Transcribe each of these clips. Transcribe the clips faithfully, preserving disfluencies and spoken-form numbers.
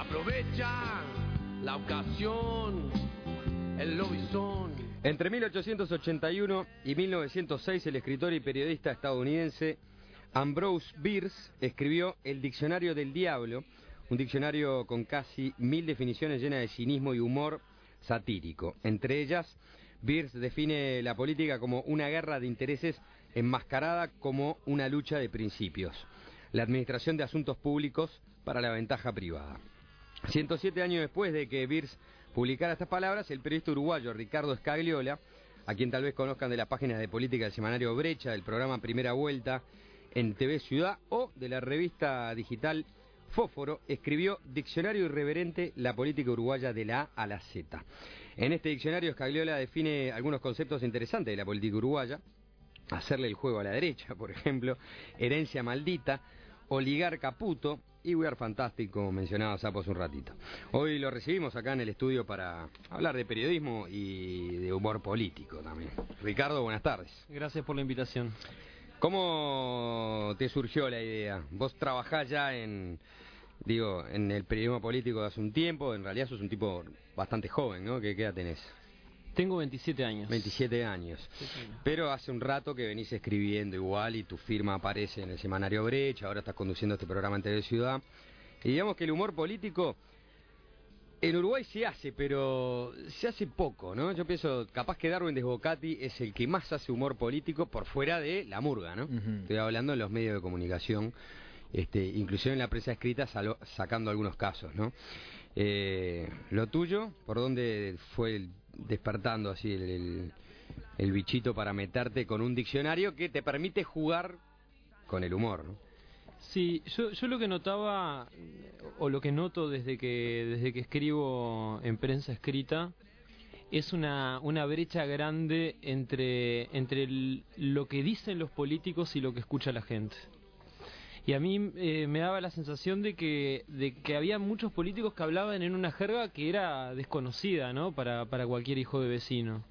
Aprovecha la ocasión, el lobizón. Entre mil ochocientos ochenta y uno y mil novecientos seis, el escritor y periodista estadounidense Ambrose Bierce escribió El Diccionario del Diablo, un diccionario con casi mil definiciones llenas de cinismo y humor satírico. Entre ellas, Bierce define la política como una guerra de intereses enmascarada como una lucha de principios, la administración de asuntos públicos para la ventaja privada. ciento siete años después de que Bierce publicara estas palabras, el periodista uruguayo Ricardo Scagliola, a quien tal vez conozcan de las páginas de política del semanario Brecha, del programa Primera Vuelta en T V Ciudad o de la revista digital Fósforo, escribió Diccionario Irreverente, la política uruguaya de la A a la Z. En este diccionario Scagliola define algunos conceptos interesantes de la política uruguaya: hacerle el juego a la derecha, por ejemplo, herencia maldita, oligarca puto y We Are Fantastic, como mencionaba Sapo hace un ratito. Hoy lo recibimos acá en el estudio para hablar de periodismo y de humor político también. Ricardo, buenas tardes. Gracias por la invitación. ¿Cómo te surgió la idea? Vos trabajás ya en, digo, en el periodismo político de hace un tiempo, en realidad sos un tipo bastante joven, ¿no? ¿Qué, qué edad tenés? Tengo veintisiete años. veintisiete años. Pero hace un rato que venís escribiendo igual y tu firma aparece en el semanario Brecha, ahora estás conduciendo este programa en T V Ciudad. Y digamos que el humor político en Uruguay se hace, pero se hace poco, ¿no? Yo pienso, capaz que Darwin Desbocati es el que más hace humor político por fuera de la murga, ¿no? Uh-huh. Estoy hablando en los medios de comunicación, este, inclusive en la prensa escrita, salo, sacando algunos casos, ¿no? Eh, lo tuyo, ¿por dónde fue el, despertando así el, el, el bichito para meterte con un diccionario que te permite jugar con el humor, ¿no? Sí, yo, yo lo que notaba, o lo que noto desde que desde que escribo en prensa escrita, es una, una brecha grande entre, entre el, lo que dicen los políticos y lo que escucha la gente. Y a mí eh, me daba la sensación de que, de que había muchos políticos que hablaban en una jerga que era desconocida, ¿no? Para, para cualquier hijo de vecino.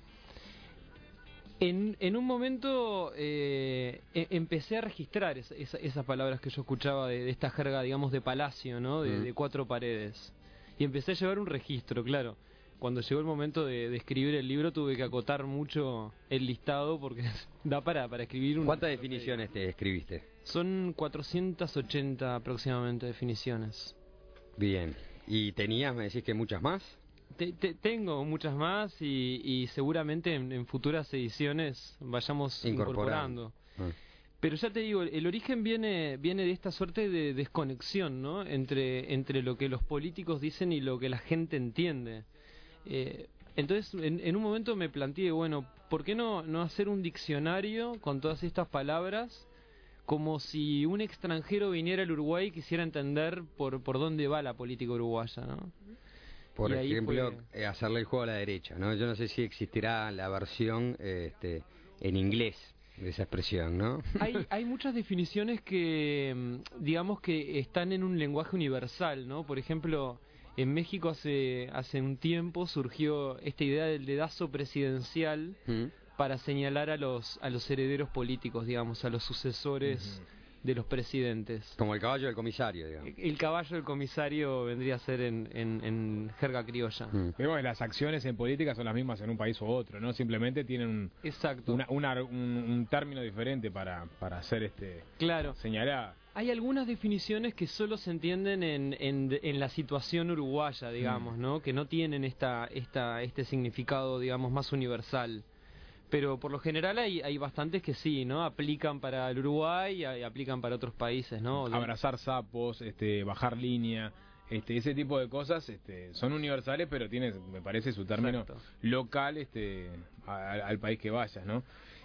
En, en un momento eh, e- empecé a registrar es, es, esas palabras que yo escuchaba de, de esta jerga, digamos, de palacio, ¿no? De, de cuatro paredes. Y empecé a llevar un registro, claro. Cuando llegó el momento de, de escribir el libro tuve que acotar mucho el listado porque da para, para escribir un... ¿Cuántas definiciones te escribiste? Son cuatrocientas ochenta aproximadamente definiciones. Bien. ¿Y tenías, me decís que muchas más? Te, te, tengo muchas más y, y seguramente en, en futuras ediciones vayamos incorporando. incorporando. Ah. Pero ya te digo, el origen viene viene de esta suerte de desconexión, ¿no? Entre, entre lo que los políticos dicen y lo que la gente entiende. Eh, entonces, en, en un momento me planteé, bueno, ¿por qué no, no hacer un diccionario con todas estas palabras? Como si un extranjero viniera al Uruguay y quisiera entender por, por dónde va la política uruguaya, ¿no? Por y ejemplo, fue... hacerle el juego a la derecha, ¿no? Yo no sé si existirá la versión este, en inglés de esa expresión, ¿no? Hay, hay muchas definiciones que, digamos, que están en un lenguaje universal, ¿no? Por ejemplo, en México hace, hace un tiempo surgió esta idea del dedazo presidencial ¿Mm? para señalar a los, a los herederos políticos, digamos, a los sucesores... Uh-huh. de los presidentes. Como el caballo del comisario, digamos. El caballo del comisario vendría a ser en, en, en jerga criolla. Mm. Pero bueno, las acciones en política son las mismas en un país u otro, ¿no? Simplemente tienen un, Exacto. Una, una, un, un término diferente para, para hacer este claro. señalar. Hay algunas definiciones que solo se entienden en, en, en la situación uruguaya, digamos, mm. ¿no? Que no tienen esta, esta, este significado, digamos, más universal. Pero por lo general hay, hay bastantes que sí, ¿no? Aplican para el Uruguay y aplican para otros países, ¿no? Abrazar sapos, este, bajar línea, este, ese tipo de cosas este, son universales, pero tiene, me parece, su término Exacto. local este, a, al país que vayas, ¿no?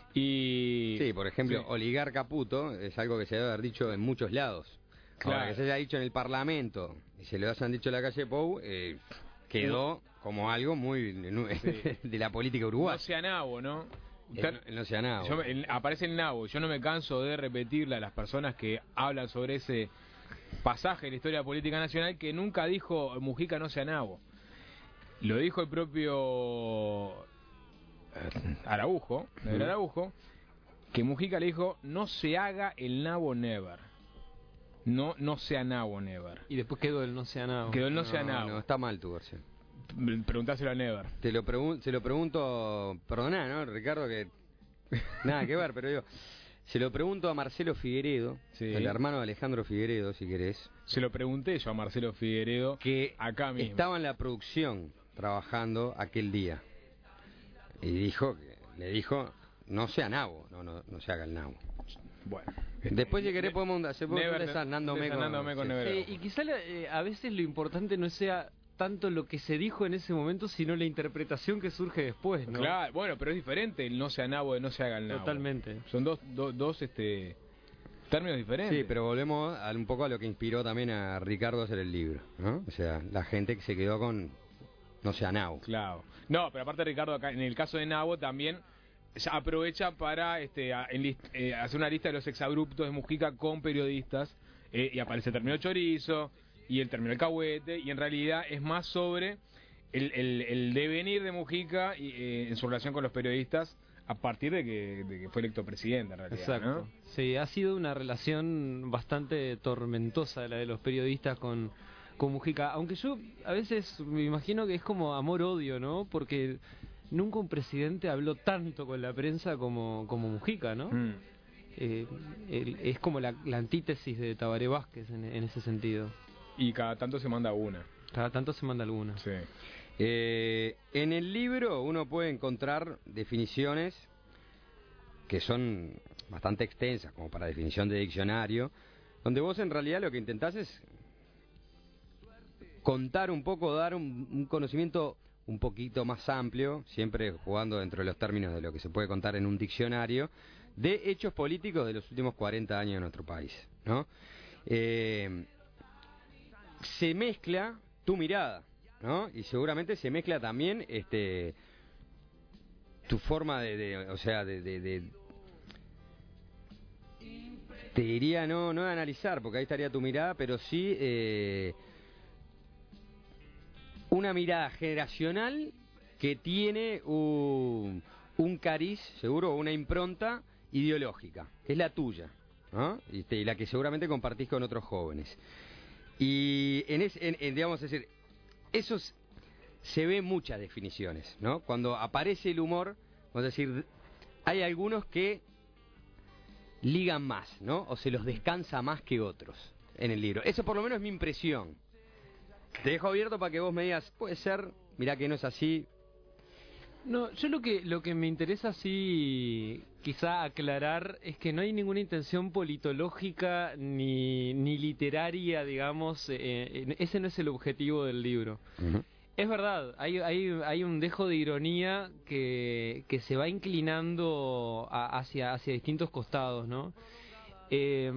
Y sí, por ejemplo, sí. oligarca puto es algo que se debe haber dicho en muchos lados. Claro. Ahora, que se haya dicho en el Parlamento y se lo hayan dicho en la calle Pou, eh, quedó como algo muy sí. de la política uruguaya. No sea nabo, ¿no? El, el no sea nabo. Yo, el, aparece el nabo. Yo no me canso de repetirle a las personas que hablan sobre ese pasaje de la historia política nacional que nunca dijo Mujica no sea nabo. Lo dijo el propio Araujo, el Araujo, que Mujica le dijo no se haga el nabo never. no, no sea Nabo Never. Y después quedó el no sea Nabo. Quedó el no, no sea Nabo. No, está mal tu versión. Preguntáselo a Never. Te lo pregun se lo pregunto, perdoná, ¿no, Ricardo? Que nada que ver, pero digo, se lo pregunto a Marcelo Figueredo, sí. el hermano de Alejandro Figueredo, si querés. Se lo pregunté yo a Marcelo Figueredo, que acá mismo estaba en la producción trabajando aquel día. Y dijo, que le dijo, no sea Nabo, no, no, no se haga el Nabo. Bueno. Después si querés podemos hacer Nando con... Eh, y quizá eh, a veces lo importante no sea tanto lo que se dijo en ese momento, sino la interpretación que surge después, ¿no? Claro, bueno, pero es diferente el no sea Nabo de no se haga el Nabo. Totalmente. Son dos, do, dos este, términos diferentes. Sí, pero volvemos a, un poco a lo que inspiró también a Ricardo a hacer el libro, ¿no? O sea, la gente que se quedó con no sea Nabo. Claro. No, pero aparte Ricardo, acá, en el caso de Nabo también aprovecha para este, a, enlist, eh, hacer una lista de los exabruptos de Mujica con periodistas, eh, y aparece el término chorizo y el término alcahuete, y en realidad es más sobre el, el, el devenir de Mujica y, eh, en su relación con los periodistas a partir de que, de que fue electo presidente, en realidad. Exacto. ¿No? Sí, ha sido una relación bastante tormentosa la de los periodistas con, con Mujica, aunque yo a veces me imagino que es como amor-odio, ¿no? Porque nunca un presidente habló tanto con la prensa como, como Mujica, ¿no? Mm. Eh, el, es como la, la antítesis de Tabaré Vázquez en, en ese sentido. Y cada tanto se manda una. Cada tanto se manda alguna. Sí. Eh, en el libro uno puede encontrar definiciones que son bastante extensas, como para definición de diccionario, donde vos en realidad lo que intentás es contar un poco, dar un, un conocimiento un poquito más amplio, siempre jugando dentro de los términos de lo que se puede contar en un diccionario, de hechos políticos de los últimos cuarenta años de nuestro país, ¿no? Eh, se mezcla tu mirada, ¿no? Y seguramente se mezcla también este tu forma de, de o sea, de, de, de te diría no no de analizar, porque ahí estaría tu mirada, pero sí eh, una mirada generacional que tiene un, un cariz, seguro, una impronta ideológica, que es la tuya, ¿no? Y, te, y la que seguramente compartís con otros jóvenes. Y en, es, en, en digamos, es decir, eso se ve en muchas definiciones, ¿no? Cuando aparece el humor, vamos a decir, hay algunos que ligan más, ¿no? O se los descansa más que otros en el libro. Eso por lo menos es mi impresión. Te dejo abierto para que vos me digas, puede ser, mirá que no es así. No, yo lo que lo que me interesa sí quizá aclarar es que no hay ninguna intención politológica ni, ni literaria, digamos, eh, ese no es el objetivo del libro. Uh-huh. Es verdad, hay, hay, hay un dejo de ironía que, que se va inclinando a, hacia, hacia distintos costados, ¿no? Eh,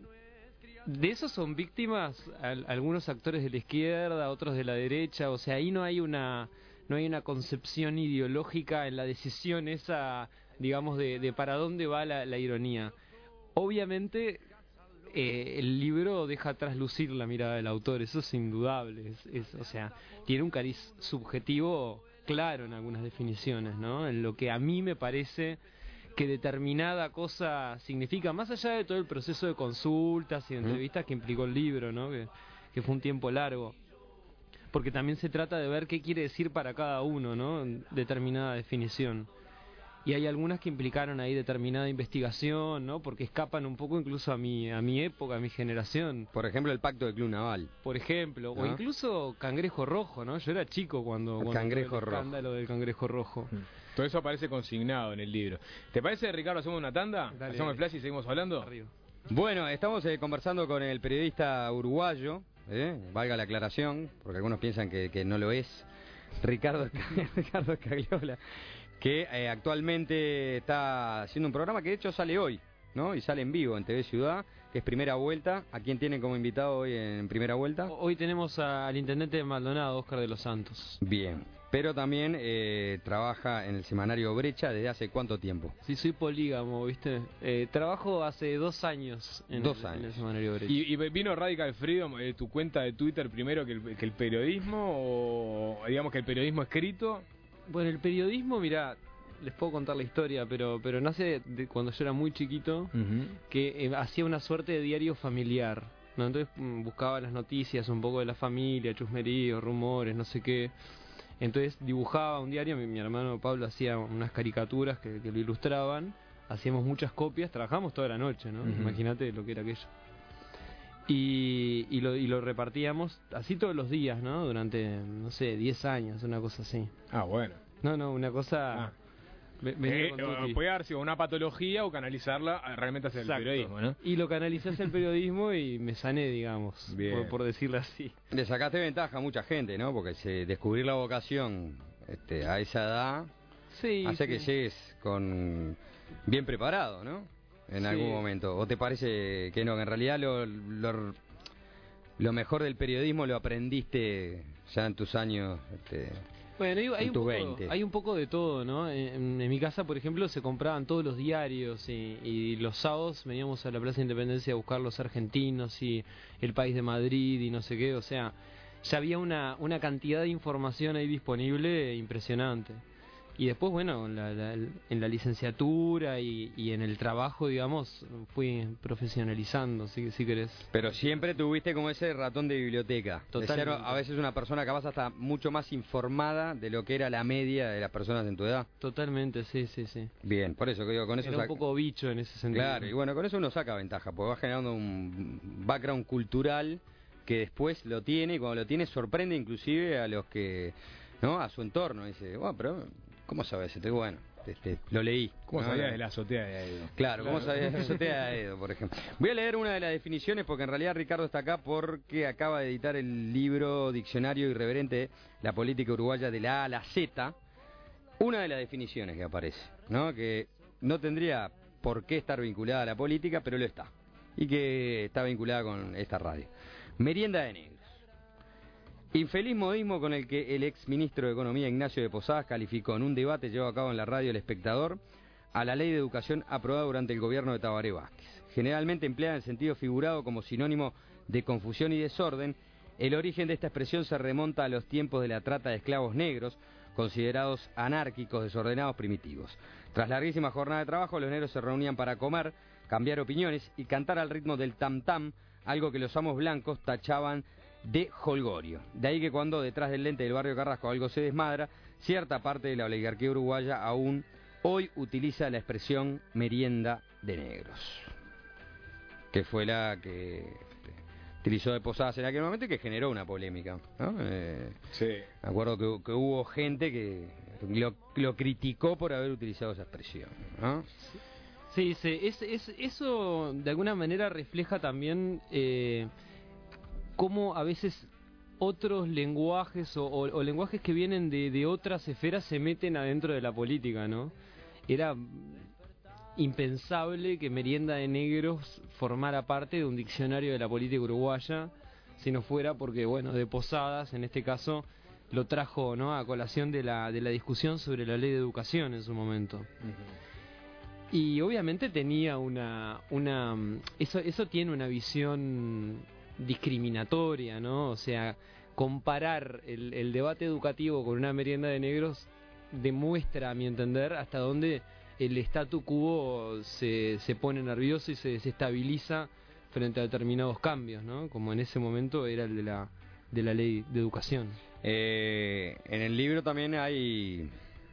de eso son víctimas al, algunos actores de la izquierda, otros de la derecha, o sea, ahí no hay una no hay una concepción ideológica en la decisión esa, digamos, de, de para dónde va la, la ironía. Obviamente eh, el libro deja traslucir la mirada del autor, eso es indudable, es, es, o sea, tiene un cariz subjetivo claro en algunas definiciones, ¿no? En lo que a mí me parece que determinada cosa significa, más allá de todo el proceso de consultas y de entrevistas que implicó el libro, ¿no? Que, que fue un tiempo largo. Porque también se trata de ver qué quiere decir para cada uno, ¿no? Determinada definición. Y hay algunas que implicaron ahí determinada investigación, ¿no? Porque escapan un poco incluso a mi a mi época, a mi generación. Por ejemplo, el pacto del Club Naval. Por ejemplo, ¿no? O incluso Cangrejo Rojo, ¿no? Yo era chico cuando, cuando Cangrejo el escándalo Rojo. del Cangrejo Rojo. Todo eso aparece consignado en el libro. ¿Te parece, Ricardo, hacemos una tanda? Dale, ¿Hacemos dale. el flash y seguimos hablando? Arriba. Bueno, estamos eh, conversando con el periodista uruguayo, ¿eh? Valga la aclaración, porque algunos piensan que, que no lo es, Ricardo, Ricardo Cagliola, que eh, actualmente está haciendo un programa que de hecho sale hoy, ¿no? Y sale en vivo en T V Ciudad, que es Primera Vuelta. ¿A quién tienen como invitado hoy en Primera Vuelta? Hoy tenemos a- al intendente de Maldonado, Óscar de los Santos. Bien, pero también eh, trabaja en el semanario Brecha desde hace cuánto tiempo. Sí, soy polígamo, ¿viste? Eh, trabajo hace dos años en, Dos el, en años. el semanario Brecha. ¿Y, y vino Radical Freedom, eh, tu cuenta de Twitter, primero que el, que el periodismo, o digamos que el periodismo escrito? Bueno, el periodismo, mira, les puedo contar la historia, pero pero nace de cuando yo era muy chiquito, Uh-huh. que eh, hacía una suerte de diario familiar. ¿no? Entonces mm, buscaba las noticias un poco de la familia, chusmeríos, rumores, no sé qué. Entonces dibujaba un diario, mi, mi hermano Pablo hacía unas caricaturas que, que lo ilustraban, hacíamos muchas copias, trabajamos toda la noche, ¿no? Uh-huh. Imagínate lo que era aquello. Y, y, lo, y lo repartíamos así todos los días, ¿no? Durante, no sé, diez años, una cosa así. Ah, bueno. No, no, una cosa... Ah. Eh, puede haber sido una patología o canalizarla realmente hacia Exacto. el periodismo, ¿no? Y lo canalicé hacia el periodismo y me sané, digamos, por, por decirlo así. Le sacaste ventaja a mucha gente, ¿no? Porque se, descubrir la vocación este, a esa edad sí, hace sí. que llegues con bien preparado, ¿no? En sí. algún momento. ¿O te parece que no? Que en realidad lo, lo, lo mejor del periodismo lo aprendiste ya en tus años... Este, Bueno, hay, hay, un poco, hay un poco de todo, ¿no? En, en mi casa, por ejemplo, se compraban todos los diarios y, y los sábados veníamos a la Plaza de Independencia a buscar los argentinos y el País de Madrid y no sé qué. O sea, ya había una, una cantidad de información ahí disponible impresionante. Y después, bueno, la, la, en la licenciatura y, y en el trabajo, digamos, fui profesionalizando, si, si querés. Pero siempre tuviste como ese ratón de biblioteca. Totalmente. De ser a veces una persona capaz hasta mucho más informada de lo que era la media de las personas en tu edad. Totalmente, sí, sí, sí. Bien, por eso que digo, con eso... Era un poco bicho en ese sentido. Claro, y bueno, con eso uno saca ventaja, porque va generando un background cultural que después lo tiene, y cuando lo tiene sorprende inclusive a los que... ¿no? A su entorno. Dice, bueno, pero... ¿Cómo sabes? Este, bueno, este, lo leí. ¿Cómo ¿no? sabías de la azotea de Aedo? Claro, ¿cómo sabías de la azotea de Aedo, por ejemplo? Voy a leer una de las definiciones porque en realidad Ricardo está acá porque acaba de editar el libro Diccionario Irreverente, la política uruguaya de la A a la Z. Una de las definiciones que aparece, ¿no? Que no tendría por qué estar vinculada a la política, pero lo está. Y que está vinculada con esta radio. Merienda de negros. Infeliz modismo con el que el ex ministro de Economía Ignacio de Posadas calificó en un debate llevado a cabo en la radio El Espectador a la ley de educación aprobada durante el gobierno de Tabaré Vázquez. Generalmente empleada en sentido figurado como sinónimo de confusión y desorden, el origen de esta expresión se remonta a los tiempos de la trata de esclavos negros, considerados anárquicos, desordenados, primitivos. Tras larguísima jornada de trabajo, los negros se reunían para comer, cambiar opiniones y cantar al ritmo del tam-tam, algo que los amos blancos tachaban de jolgorio. De ahí que cuando detrás del lente del barrio Carrasco algo se desmadra, cierta parte de la oligarquía uruguaya aún hoy utiliza la expresión merienda de negros, que fue la que utilizó de Posadas en aquel momento y que generó una polémica, ¿no? Eh, sí. Me acuerdo que, que hubo gente que lo, lo criticó por haber utilizado esa expresión, ¿no? Sí, sí, es, es, eso de alguna manera refleja también... Eh, cómo a veces otros lenguajes o, o, o lenguajes que vienen de, de otras esferas se meten adentro de la política, ¿no? Era impensable que Merienda de Negros formara parte de un diccionario de la política uruguaya, si no fuera porque, bueno, de Posadas, en este caso, lo trajo, ¿no?, a colación de la, de la discusión sobre la ley de educación en su momento. Uh-huh. Y obviamente tenía una... una eso, eso tiene una visión... discriminatoria, ¿no? O sea, comparar el, el debate educativo con una merienda de negros demuestra, a mi entender, hasta dónde el statu quo se, se pone nervioso y se desestabiliza frente a determinados cambios, ¿no? Como en ese momento era el de la, de la ley de educación. Eh, en el libro también hay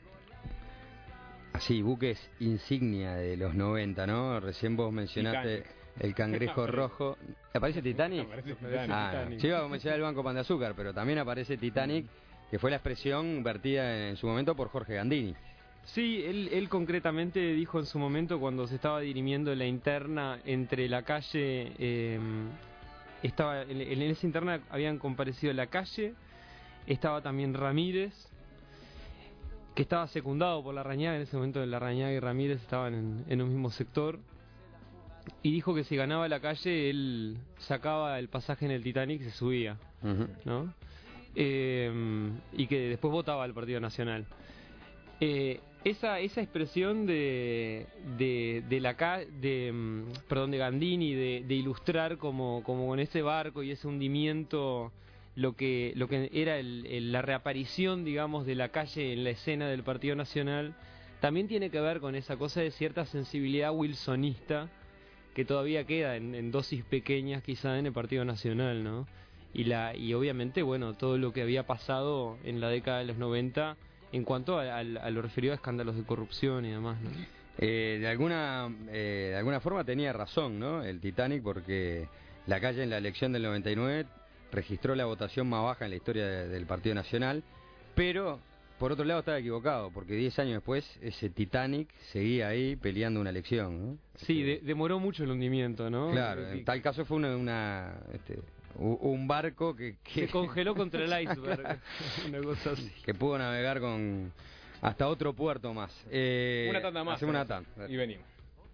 así buques insignia de los noventa, ¿no? Recién vos mencionaste... Titanic. El cangrejo rojo. ¿Aparece Titanic? Aparece Titanic. Ah, Titanic. Yo iba a mencionar el Banco Pan de Azúcar, pero también aparece Titanic, que fue la expresión vertida en su momento por Jorge Gandini. Sí, él, él concretamente dijo en su momento, cuando se estaba dirimiendo la interna entre la calle... Eh, estaba en, en esa interna habían comparecido la calle, estaba también Ramírez, que estaba secundado por Larrañaga. En ese momento Larrañaga y Ramírez estaban en, en un mismo sector. Y dijo que si ganaba la calle, él sacaba el pasaje en el Titanic y se subía, uh-huh. ¿no? Eh, y que después votaba al Partido Nacional. Eh, esa esa expresión de de, de la de perdón de Gandini de, de ilustrar como como con ese barco y ese hundimiento lo que lo que era el, el, la reaparición, digamos, de la calle en la escena del Partido Nacional, también tiene que ver con esa cosa de cierta sensibilidad wilsonista que todavía queda en, en dosis pequeñas quizá en el Partido Nacional, ¿no? Y, la, y obviamente, bueno, todo lo que había pasado en la década de los noventa en cuanto a, a, a lo referido a escándalos de corrupción y demás, ¿no? Eh, de alguna eh, de alguna forma tenía razón, ¿no? El Titanic, porque Lacalle en la elección del noventa y nueve registró la votación más baja en la historia de, del Partido Nacional, pero por otro lado estaba equivocado, porque diez años después ese Titanic seguía ahí peleando una elección, ¿no? Sí, de, demoró mucho el hundimiento, ¿no? Claro, en tal caso fue una, una este, un barco que, que... se congeló contra el iceberg, una cosa así. Que pudo navegar con hasta otro puerto más. Eh, una tanda más. Hacemos una tanda. Y venimos.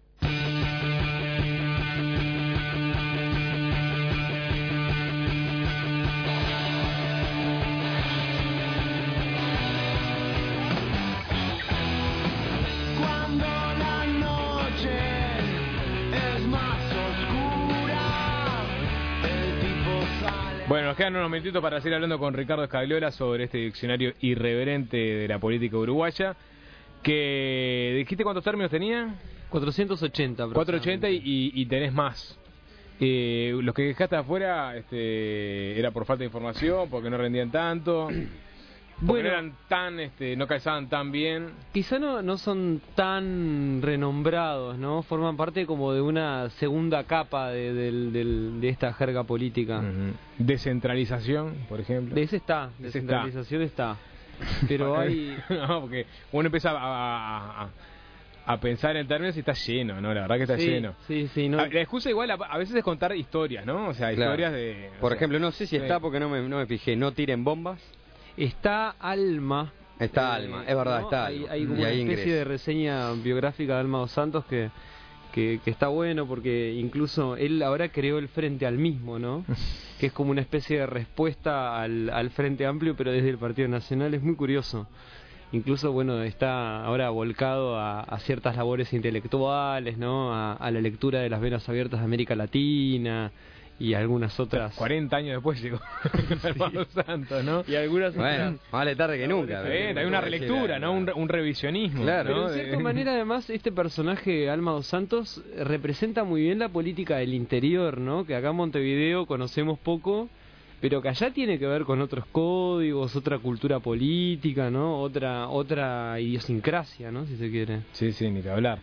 Bueno, nos quedan unos minutitos para seguir hablando con Ricardo Scagliola sobre este diccionario irreverente de la política uruguaya. Que dijiste cuántos términos tenía. cuatrocientos ochenta. cuatrocientos ochenta y, y tenés más. Eh, los que dejaste afuera este, era por falta de información, porque no rendían tanto. Porque bueno, no eran tan, este, no calzaban tan bien. Quizá no, no son tan renombrados, ¿no? Forman parte como de una segunda capa de, de, de, de esta jerga política. Uh-huh. Descentralización, por ejemplo. De ese está, de descentralización está. está. Pero hay... no, porque uno empieza a, a, a pensar en términos y está lleno, ¿no? La verdad que está sí, lleno. Sí, sí, no. La excusa igual a, a veces es contar historias, ¿no? O sea, claro. historias de... Por sea, ejemplo, no sé si sí. está porque no me, no me fijé, no tiren bombas. Está Alma. Está eh, Alma, es verdad, ¿no? está Hay, Alma. hay como y una ahí especie ingreso. de reseña biográfica de Alma dos Santos que, que, que está bueno porque incluso él ahora creó el Frente al Mismo, ¿no? Que es como una especie de respuesta al, al Frente Amplio, pero desde el Partido Nacional. Es muy curioso. Incluso, bueno, está ahora volcado a, a ciertas labores intelectuales, ¿no? A, a la lectura de las venas abiertas de América Latina y algunas otras. cuarenta años después llegó Alma Santos, ¿no? Y algunas bueno, otras. vale tarde que nunca. Eh, hay una relectura, ¿no? Un, un revisionismo. Claro. Pero ¿no? en cierta manera, además, este personaje, Alma dos Santos, representa muy bien la política del interior, ¿no? Que acá en Montevideo conocemos poco, pero que allá tiene que ver con otros códigos, otra cultura política, ¿no? Otra otra idiosincrasia, ¿no? Si se quiere. Sí, sí, ni que hablar.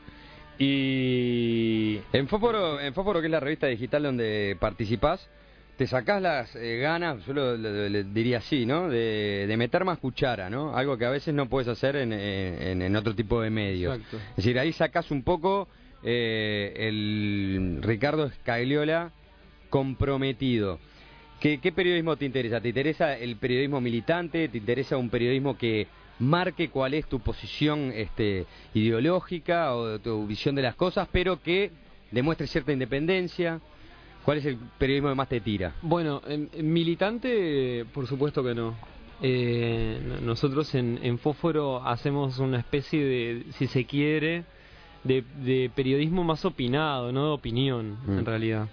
Y en Fósforo, en Fósforo, que es la revista digital donde participás, te sacás las eh, ganas, yo lo, lo, lo diría así, ¿no? De, de meter más cuchara, ¿no? Algo que a veces no puedes hacer en, en, en otro tipo de medios. Exacto. Es decir, ahí sacás un poco eh, el Ricardo Scagliola comprometido. ¿Qué, ¿Qué periodismo te interesa? ¿Te interesa el periodismo militante? ¿Te interesa un periodismo que marque cuál es tu posición este, ideológica o tu visión de las cosas, pero que demuestre cierta independencia? ¿Cuál es el periodismo que más te tira? Bueno, en, en militante, por supuesto que no. Eh, nosotros en, en Fósforo hacemos una especie de, si se quiere, de, de periodismo más opinado, no de opinión, mm. en realidad.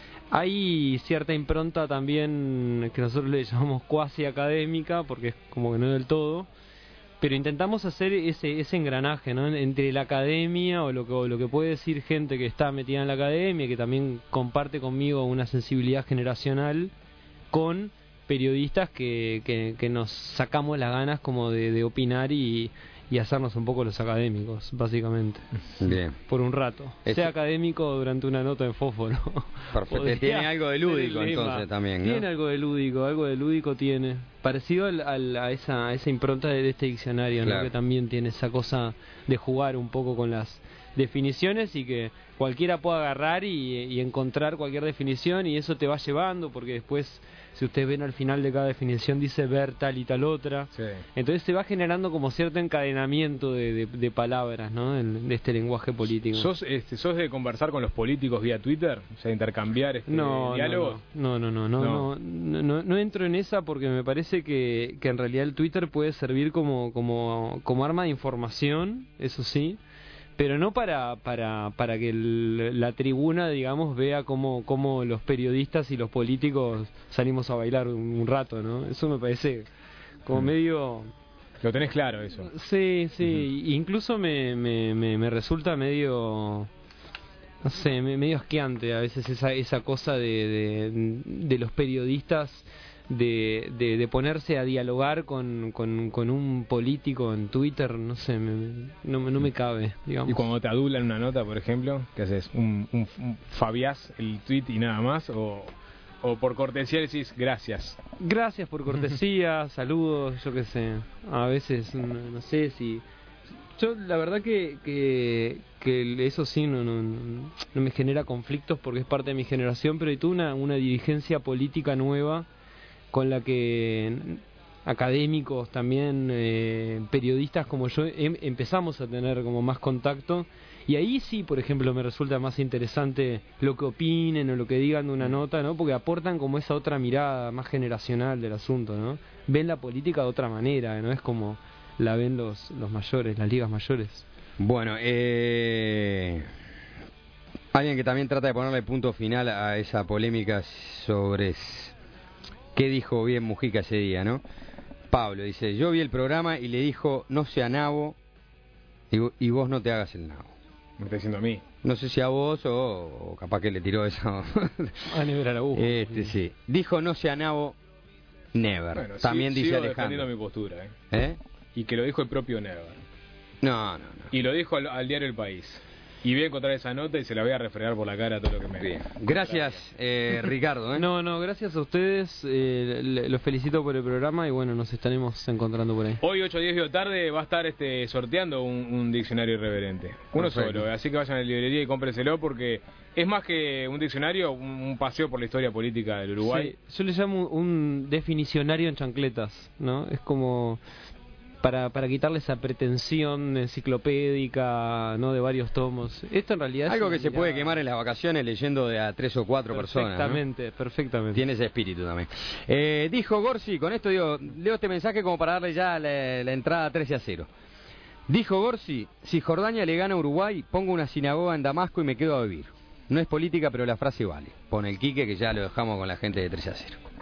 Hay cierta impronta también que nosotros le llamamos cuasi académica, porque es como que no del todo, pero intentamos hacer ese ese engranaje, ¿no? Entre la academia o lo que o lo que puede decir gente que está metida en la academia, que también comparte conmigo una sensibilidad generacional, con periodistas que, que, que nos sacamos las ganas como de, de opinar y, y hacernos un poco los académicos, básicamente. Bien. Por un rato. Es... Sea académico durante una nota en Fósforo. Perfecto. Tiene algo de lúdico entonces también, ¿no? Tiene algo de lúdico, algo de lúdico tiene. Parecido al, al, a, esa, a esa impronta de, de este diccionario, claro, ¿no? Que también tiene esa cosa de jugar un poco con las definiciones y que cualquiera pueda agarrar y, y encontrar cualquier definición, y eso te va llevando, porque después, si ustedes ven al final de cada definición, dice ver tal y tal otra. Sí. Entonces se va generando como cierto encadenamiento de, de, de palabras, ¿no? De, de este lenguaje político. ¿Sos, este, ¿Sos de conversar con los políticos vía Twitter? O sea, intercambiar este, no, diálogos. No no no no, no, no, no, no, no entro en esa, porque me parece que, que en realidad el Twitter puede servir como, como, como arma de información, eso sí, pero no para para para que el, la tribuna, digamos, vea cómo, cómo los periodistas y los políticos salimos a bailar un, un rato, ¿no? Eso me parece como mm. medio... Lo tenés claro eso. Sí, sí, uh-huh. Incluso me, me, me, me resulta medio no sé, medio asqueante a veces esa esa cosa de, de, de los periodistas de, de, de ponerse a dialogar con, con, con un político en Twitter, no sé, me, no, no me cabe, digamos. Y cuando te adulan una nota, por ejemplo, ¿qué haces? ¿Un, un, un fabiás el tweet y nada más? ¿O, o por cortesía decís gracias? Gracias por cortesía, saludos, yo qué sé. A veces, no, no sé si... Yo la verdad que, que, que eso sí no, no, no me genera conflictos porque es parte de mi generación, pero hay toda una, una dirigencia política nueva con la que académicos también, eh, periodistas como yo, em, empezamos a tener como más contacto, y ahí sí, por ejemplo, me resulta más interesante lo que opinen o lo que digan de una nota, ¿no? Porque aportan como esa otra mirada más generacional del asunto, ¿no? Ven la política de otra manera, ¿no? Es como la ven los, los mayores, las ligas mayores. Bueno, eh... alguien que también trata de ponerle punto final a esa polémica sobre qué dijo bien Mujica ese día, ¿no? Pablo dice, yo vi el programa y le dijo, no sea nabo y, y vos no te hagas el nabo. Me está diciendo a mí. No sé si a vos o, o capaz que le tiró eso. A nivel Araújo. Este, sí. Dijo, no sea nabo, never. Bueno, también sí, dice sigo Alejandro. defendiendo mi postura, ¿eh? ¿Eh? Y que lo dijo el propio Never. No, no, no. Y lo dijo al, al diario El País. Y voy a encontrar esa nota y se la voy a refregar por la cara a todo lo que me Bien. Gracias, eh, Ricardo. ¿eh? No, no, gracias a ustedes. Eh, le- los felicito por el programa y bueno, nos estaremos encontrando por ahí. Hoy, ocho diez de la tarde, va a estar este sorteando un, un diccionario irreverente. Uno Perfecto. solo, así que vayan a la librería y cómprenselo porque es más que un diccionario, un, un paseo por la historia política del Uruguay. Sí, yo le llamo un definicionario en chancletas, ¿no? Es como para, para quitarle esa pretensión enciclopédica, ¿no? De varios tomos. Esto en realidad es Algo una que se puede mirada- quemar en las vacaciones leyendo de a tres o cuatro personas. ¿no? Perfectamente, perfectamente. Tiene ese espíritu también. Eh, dijo Gorsi, con esto digo, leo este mensaje como para darle ya la, la entrada trece a cero. Dijo Gorsi, si Jordania le gana a Uruguay, pongo una sinagoga en Damasco y me quedo a vivir. No es política, pero la frase vale. Pone el Quique que ya lo dejamos con la gente de trece a cero.